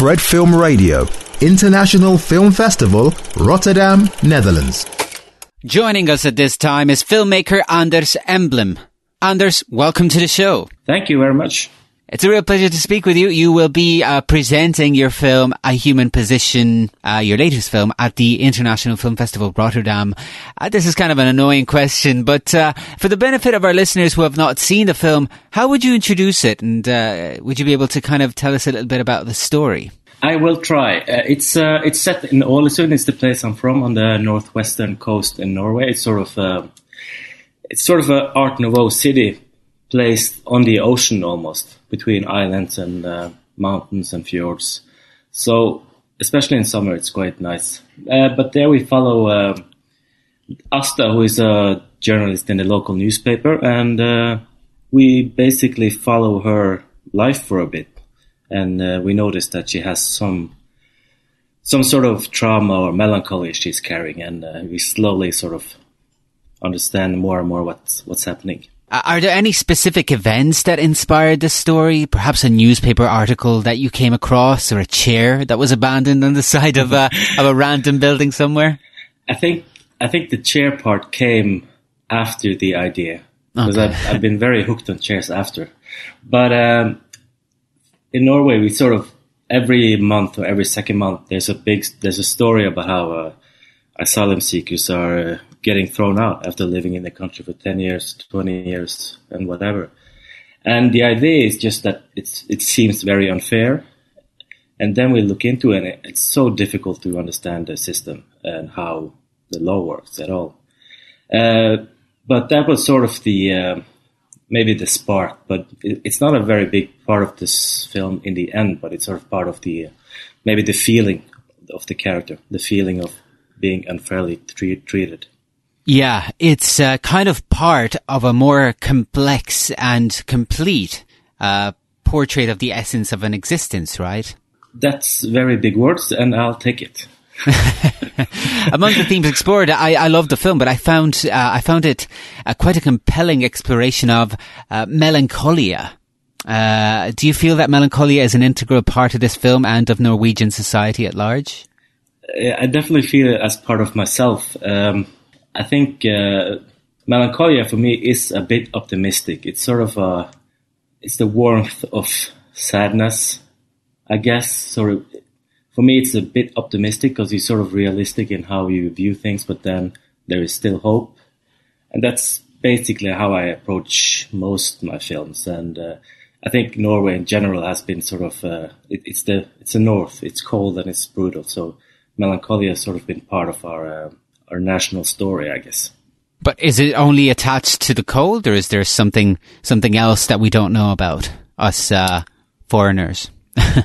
Fred Film Radio, International Film Festival, Rotterdam, Netherlands. Joining us at this time is filmmaker Anders Emblem. Anders, welcome to the show. Thank you very much. It's a real pleasure to speak with you. You will be presenting your film, A Human Position, your latest film, at the International Film Festival, Rotterdam. This is kind of an annoying question, but for the benefit of our listeners who have not seen the film, how would you introduce it? And would you be able to kind of tell us a little bit about the story? I will try. It's set in Ålesund. It's the place I'm from, on the northwestern coast in Norway. It's sort of a Art Nouveau city placed on the ocean almost, between islands and mountains and fjords. So, especially in summer, it's quite nice. But there we follow Asta, who is a journalist in the local newspaper, and we basically follow her life for a bit. And we notice that she has some sort of trauma or melancholy she's carrying, and we slowly sort of understand more and more what's happening. Are there any specific events that inspired this story? Perhaps a newspaper article that you came across, or a chair that was abandoned on the side of a random building somewhere? I think the chair part came after the idea, because I've been very hooked on chairs after. But in Norway, we sort of every month or every second month there's a story about how asylum seekers are getting thrown out after living in the country for 10 years, 20 years, and whatever. And the idea is just that it seems very unfair. And then we look into it, and it's so difficult to understand the system and how the law works at all. But that was sort of the maybe the spark. But it's not a very big part of this film in the end, but it's sort of part of the maybe the feeling of the character, the feeling of being unfairly treated. Yeah, it's kind of part of a more complex and complete portrait of the essence of an existence, right? That's very big words, and I'll take it. Among the themes explored, I love the film, but I found it quite a compelling exploration of melancholia. Do you feel that melancholia is an integral part of this film and of Norwegian society at large? I definitely feel it as part of myself. I think melancholia for me is a bit optimistic. It's sort of it's the warmth of sadness, I guess. Sort of, for me, it's a bit optimistic because you're sort of realistic in how you view things, but then there is still hope. And that's basically how I approach most of my films. And I think Norway in general has been sort of, it's the north. It's cold and it's brutal. So melancholia has sort of been part of our national story, I guess. But is it only attached to the cold, or is there something else that we don't know about us foreigners?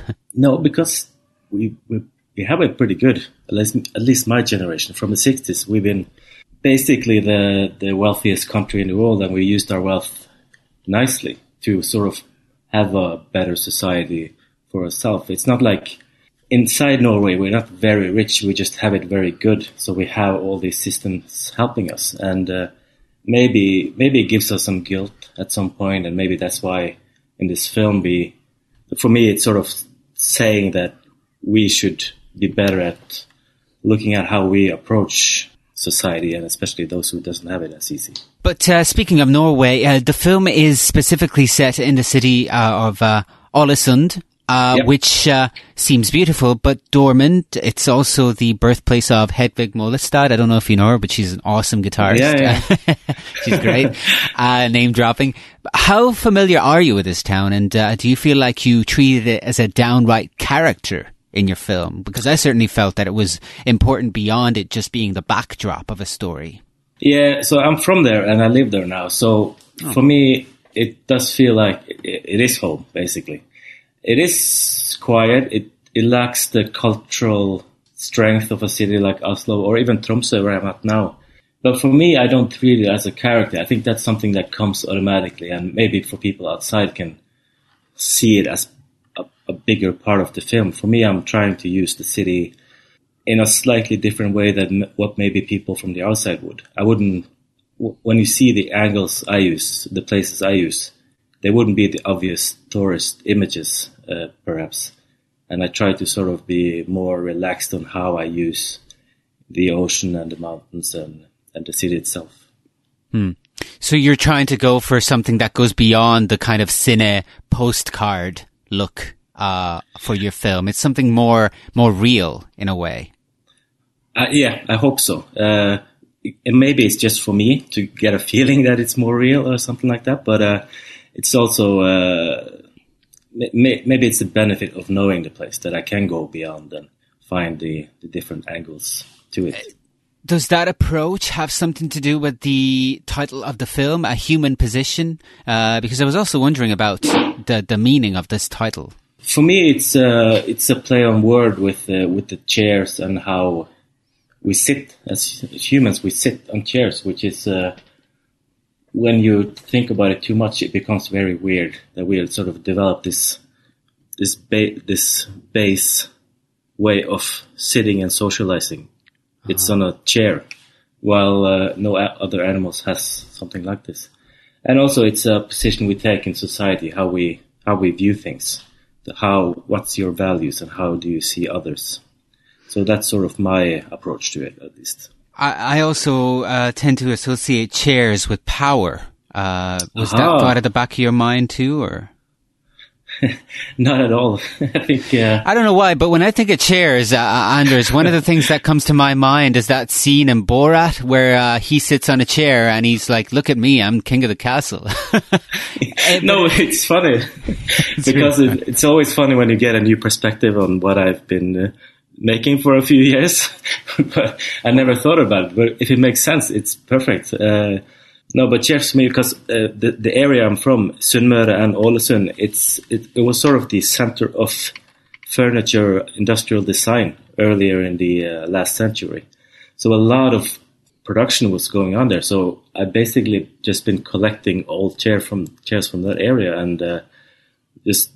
No, because we have it pretty good. At least my generation from the 60s, we've been basically the wealthiest country in the world, and we used our wealth nicely to sort of have a better society for ourselves. It's not like inside Norway, we're not very rich. We just have it very good. So we have all these systems helping us. And maybe it gives us some guilt at some point. And maybe that's why in this film, for me, it's sort of saying that we should be better at looking at how we approach society, and especially those who doesn't have it as easy. But speaking of Norway, the film is specifically set in the city of Ålesund. Yep. Which seems beautiful, but dormant. It's also the birthplace of Hedvig Mollestad. I don't know if you know her, but she's an awesome guitarist. Yeah. She's great. Name dropping. How familiar are you with this town? And do you feel like you treated it as a downright character in your film? Because I certainly felt that it was important beyond it just being the backdrop of a story. Yeah, so I'm from there and I live there now. So for me, it does feel like it is home, basically. It is quiet. It lacks the cultural strength of a city like Oslo or even Tromsø, where I'm at now. But for me, I don't treat it as a character. I think that's something that comes automatically, and maybe for people outside can see it as a bigger part of the film. For me, I'm trying to use the city in a slightly different way than what maybe people from the outside would. I wouldn't, when you see the angles I use, the places I use, they wouldn't be the obvious tourist images, perhaps. And I try to sort of be more relaxed on how I use the ocean and the mountains and the city itself. So you're trying to go for something that goes beyond the kind of cine postcard look for your film. It's something more real in a way. Yeah, I hope so. Maybe it's just for me to get a feeling that it's more real or something like that. But it's also maybe it's the benefit of knowing the place that I can go beyond and find the different angles to it. Does that approach have something to do with the title of the film, A Human Position? Because I was also wondering about the meaning of this title. For me, it's a play on word with the chairs and how we sit as humans. We sit on chairs, which is when you think about it too much, it becomes very weird. That we sort of develop this base way of sitting and socializing. It's on a chair, while no other animals has something like this. And also, it's a position we take in society, how we view things, what's your values, and how do you see others. So that's sort of my approach to it, at least. I also tend to associate chairs with power. Was that thought at the back of your mind too, or? Not at all. I think I don't know why, but when I think of chairs, Anders, one of the things that comes to my mind is that scene in Borat where he sits on a chair and he's like, "Look at me, I'm king of the castle." No, it's funny because it's always funny when you get a new perspective on what I've been making for a few years. But I never thought about it. But if it makes sense, it's perfect. No, but chairs for me, because the area I'm from, Sunnmøre and Ålesund, it was sort of the center of furniture industrial design earlier in the last century. So a lot of production was going on there. So I basically just been collecting old chairs from that area and just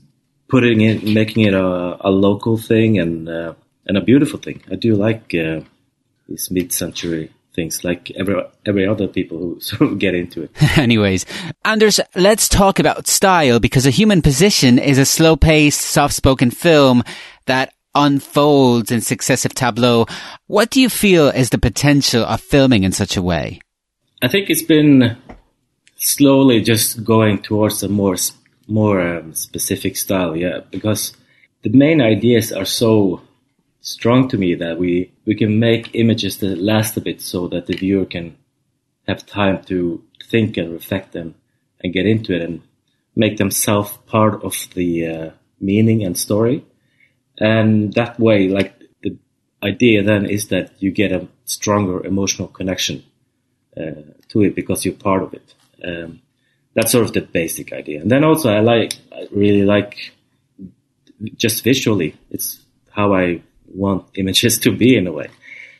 making it a local thing and a beautiful thing. I do like these mid-century things, like every other people who sort of get into it. Anyways, Anders, let's talk about style, because A Human Position is a slow-paced, soft-spoken film that unfolds in successive tableaux. What do you feel is the potential of filming in such a way? I think it's been slowly just going towards a more specific style, yeah, because the main ideas are so strong to me that we can make images that last a bit so that the viewer can have time to think and reflect them and get into it and make themselves part of the meaning and story. And that way, like, the idea then is that you get a stronger emotional connection to it because you're part of it. That's sort of the basic idea. And then also I really like just visually, it's how I want images to be in a way.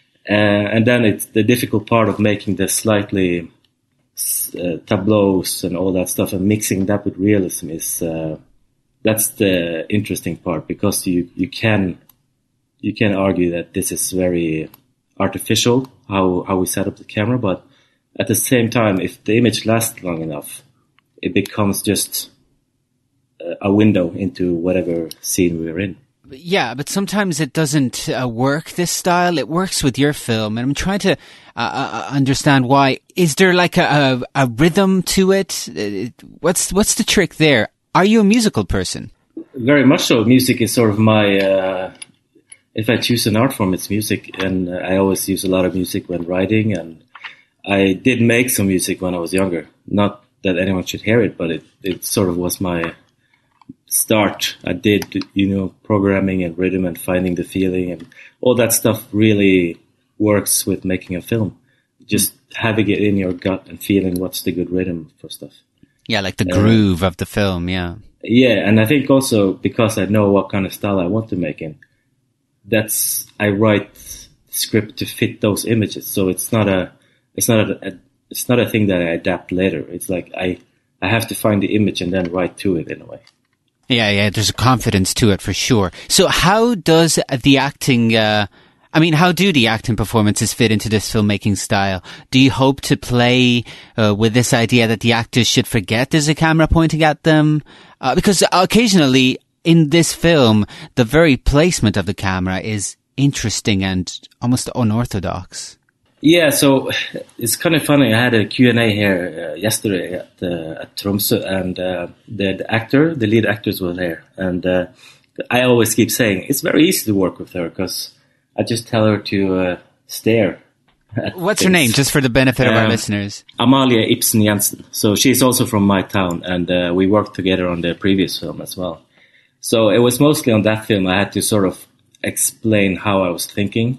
And then it's the difficult part of making the slightly tableaus and all that stuff and mixing that with realism is that's the interesting part, because you can argue that this is very artificial how we set up the camera, but at the same time, if the image lasts long enough, it becomes just a window into whatever scene we're in. Yeah, but sometimes it doesn't work, this style. It works with your film, and I'm trying to understand why. Is there like a rhythm to it? What's the trick there? Are you a musical person? Very much so. Music is sort of my... if I choose an art form, it's music, and I always use a lot of music when writing, and I did make some music when I was younger. Not that anyone should hear it, but it sort of was my start. I did, programming and rhythm and finding the feeling, and all that stuff really works with making a film. Just having it in your gut and feeling what's the good rhythm for stuff. Yeah, like the groove of the film, yeah. Yeah, and I think also because I know what kind of style I want to make in, I write script to fit those images. So it's not a thing that I adapt later. It's like I have to find the image and then write to it in a way. Yeah, there's a confidence to it for sure. So how does the acting, how do the acting performances fit into this filmmaking style? Do you hope to play with this idea that the actors should forget there's a camera pointing at them? Because occasionally in this film, the very placement of the camera is interesting and almost unorthodox. Yeah, so it's kind of funny. I had a Q&A here yesterday at Tromsø, and the lead actors were there. And I always keep saying it's very easy to work with her because I just tell her to stare. What's her name, just for the benefit of our listeners? Amalie Ibsen Jensen. So she's also from my town, and we worked together on the previous film as well. So it was mostly on that film I had to sort of explain how I was thinking,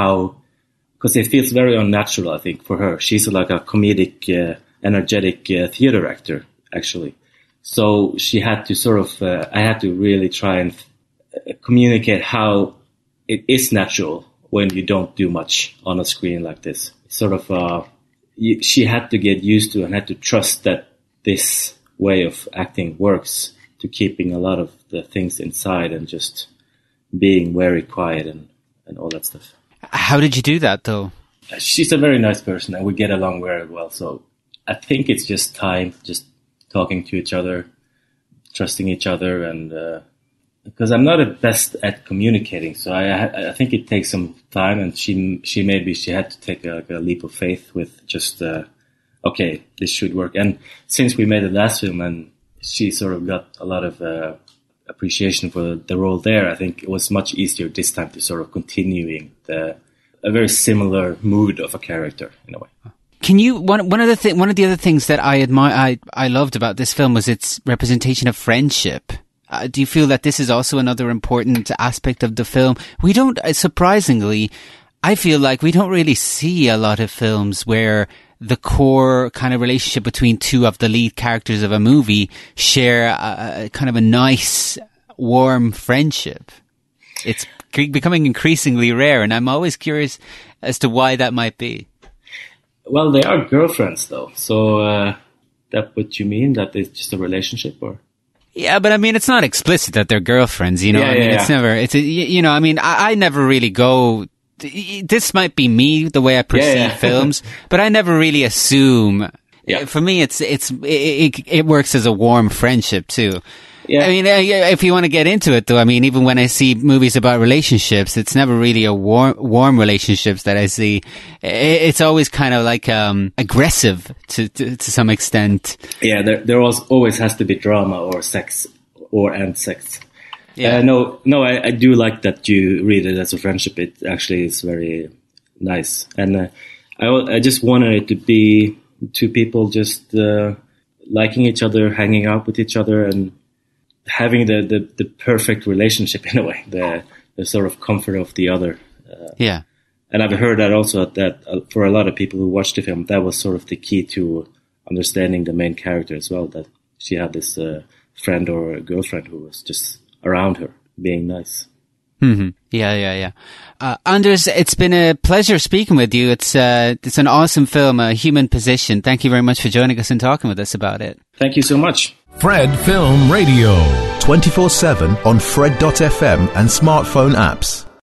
because it feels very unnatural, I think, for her. She's like a comedic, energetic theater actor, actually. So she had to sort of, I had to really try and communicate how it is natural when you don't do much on a screen like this. Sort of, she had to get used to and had to trust that this way of acting works, to keeping a lot of the things inside and just being very quiet and all that stuff. How did you do that, though? She's a very nice person, and we get along very well. So I think it's just time, just talking to each other, trusting each other, and because I'm not at best at communicating, so I think it takes some time. And she had to take a leap of faith with just okay, this should work. And since we made the last film, and she sort of got a lot of appreciation for the role there, I think it was much easier this time to sort of continuing a very similar mood of a character in a way. Can you one of the other things that I loved about this film was its representation of friendship. Do you feel that this is also another important aspect of the film? We don't, surprisingly, I feel like we don't really see a lot of films where the core kind of relationship between two of the lead characters of a movie share a kind of a nice, warm friendship. It's becoming increasingly rare, and I'm always curious as to why that might be. Well, they are girlfriends, though. So that what you mean? That it's just a relationship, or? Yeah, but I mean, it's not explicit that they're girlfriends, you know? Yeah, I mean, yeah. it's never, you know, I mean, I never really go, this might be me, the way I perceive films, but I never really assume. Yeah. For me, it works as a warm friendship too. Yeah. I mean, if you want to get into it though, I mean, even when I see movies about relationships, it's never really a warm relationships that I see. It's always kind of like, aggressive to some extent. Yeah, there always has to be drama or sex and sex. Yeah. No, I do like that you read it as a friendship. It actually is very nice. And I just wanted it to be two people just liking each other, hanging out with each other, and having the perfect relationship in a way, the sort of comfort of the other. Yeah. And I've heard that also that for a lot of people who watched the film, that was sort of the key to understanding the main character as well, that she had this friend or a girlfriend who was just around her, being nice. Mm-hmm. Yeah. Anders, it's been a pleasure speaking with you. It's an awesome film, A Human Position. Thank you very much for joining us and talking with us about it. Thank you so much. Fred Film Radio. 24/7 on Fred.fm and smartphone apps.